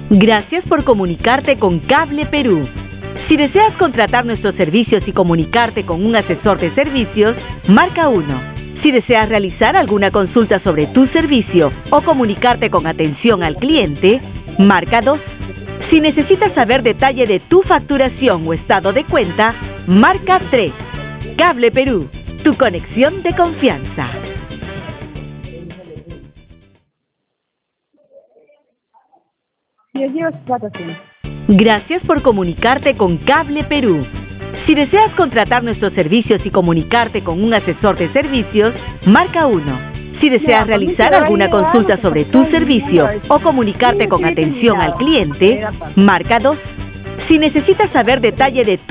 Gracias por comunicarte con Cable Perú. Si deseas contratar nuestros servicios y comunicarte con un asesor de servicios, marca 1. Si deseas realizar alguna consulta sobre tu servicio o comunicarte con atención al cliente, marca 2. Si necesitas saber detalle de tu facturación o estado de cuenta, marca 3. Cable Perú, tu conexión de confianza. Gracias por comunicarte con Cable Perú. Si deseas contratar nuestros servicios y comunicarte con un asesor de servicios, marca 1. Si deseas realizar alguna consulta sobre tu servicio o comunicarte con atención al cliente, marca 2. Si necesitas saber detalle de tu